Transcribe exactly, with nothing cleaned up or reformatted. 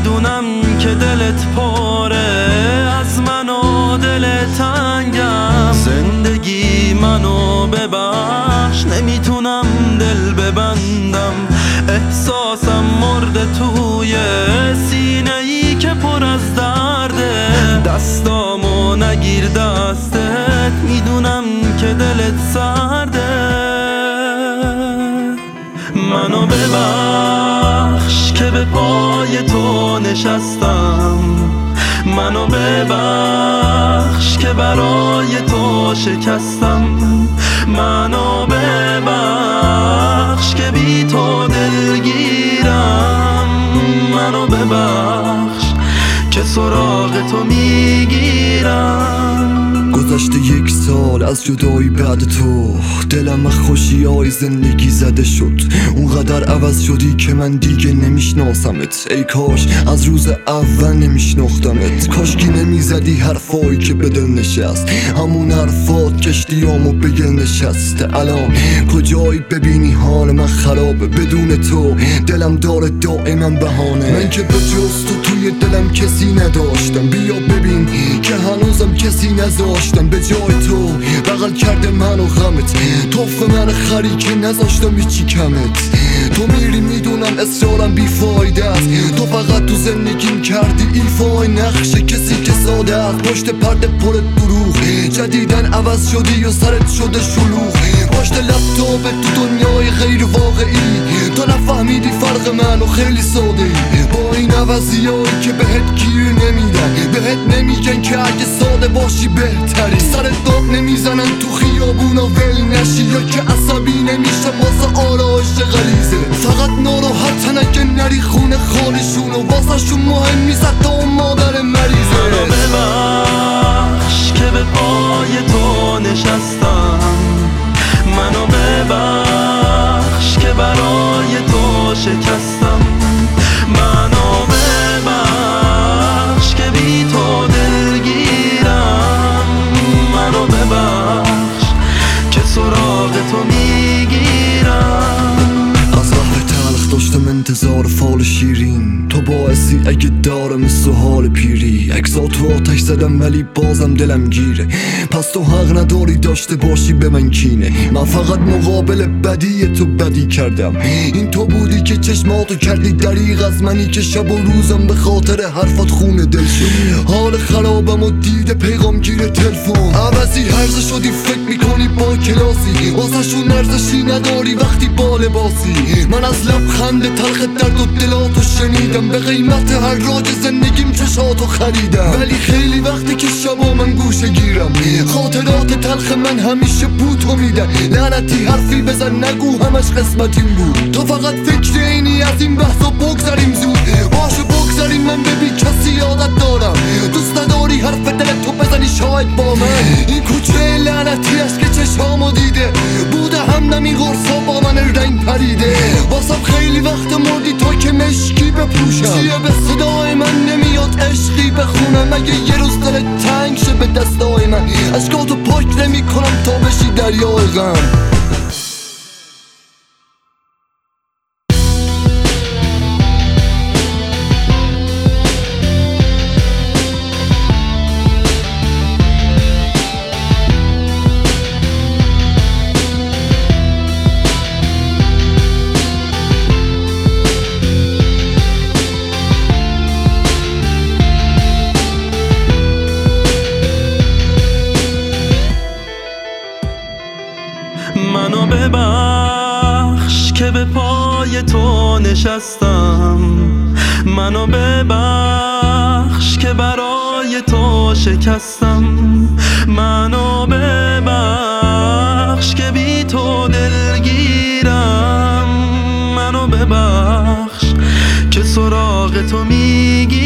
میدونم که دلت پاره از من و دل تنگم. زندگی منو ببخش، نمیتونم دل ببندم. احساسم مرده توی سینه ای که پر از درده. دستامو نگیر دستت، میدونم که دلت سرده. منو ببخش که به پای تو نشستم. منو ببخش که برای تو شکستم. منو ببخش که بی تو دلگیرم. منو ببخش که سراغ تو میگیرم. گذشته یک سال از جدایی بعد تو، دلم از خوشی های زندگی زده شد. اونقدر عوض شدی که من دیگه نمیشناسمت. ای کاش از روز اول نمیشناختمت. کاشکی نمیزدی حرفایی که به دل نشست. همون حرفات کشتیامو به گل نشسته. الان کجایی ببینی حال من خرابه بدون تو. دلم داره دائما بهانه. من که به جز تو توی دلم کسی نداشتم. بیا ببین که هنوزم کسی نذاشتم. به جای تو بغل کرده من و غمت. توف من خری که نذاشتم هیچی کمت. تو میری میدونم اصرارم بیفایده است. تو فقط تو زندگیم کردی ایفای نقش کسی که ساده است. پشت پرده پر دروغ جدیدن عوض شدی و سرت شده شلوغ. پشت لپتاپ تو دنیای غیر واقعی تو نفهمیدی فرق منو خیلی ساده ای. با این عوضیایی که بهت گیر نمیدن، بهت نمیگن که اگه ساده باشی بهتری. سرت داغ نمیزنن تو خیابونا ول نشی، یا که عصبی نمیشم واسه آرایش غریزه. فقط ناراحتن اگه نری خونه خالیشون و واسه شون مهم میزد تا اون مادر مریضه. منو ببخش که به پای تو نشستم. منو ببخش که برای تو شکستم. منو ببخش که بی تو دلگیرم. منو ببخش که سراغ تو میگیرم. از قهر تلخ داشتم انتظار فال شیرین. تو باعثی اگه دارم مثل حال پیری. اکسا تو آتش زدم ولی بازم دلم گیره. پس تو حق نداری داشته باشی به من کینه. من فقط مقابل بدی تو بدی کردم. این تو بودی که چشماتو کردی دریغ از منی که شب و روزم به خاطر حرفات خونه دل شد. حال خرابم و دیده پیغام گیره تلفن. عوضی هرزه شدی فکر میکنی با کلاسی. واسه شون ارزشی نداری وقتی با لباسی. من از لبخند تلخ درد و دلاتو شنیدم. به قیمت هر راج زندگیم چشاتو خریدم. ولی خیلی وقتی که شبا من گوشه گیرم. خاطرات تلخ من همیشه بوتو میدن. لعنتی حرفی بزن نگو همش قسمتیم بود. تو فقط فکر اینی از این بحثا بگذاریم زود. باشو بگذاریم من ببی کسی عادت دارم. دوست نداری حرف دل تو بزنی شاید با من. این کوچه لعنتی است که چشامو دیده. بوده هم نمی غرصا با من رنگ پریده. واسم خیلی وقت مردی تو که مشکی بپوشم. چیه به صدای من نمیاد عشقی بخونم. اگه یه روز دلت تنگ شه به دستای من، اشکاتو پاک نمی کنم تا بشی دریای غم. منو ببخش که به پای تو نشستم. منو ببخش که برای تو شکستم. منو ببخش که بی تو دلگیرم. منو ببخش که سراغ تو میگیرم.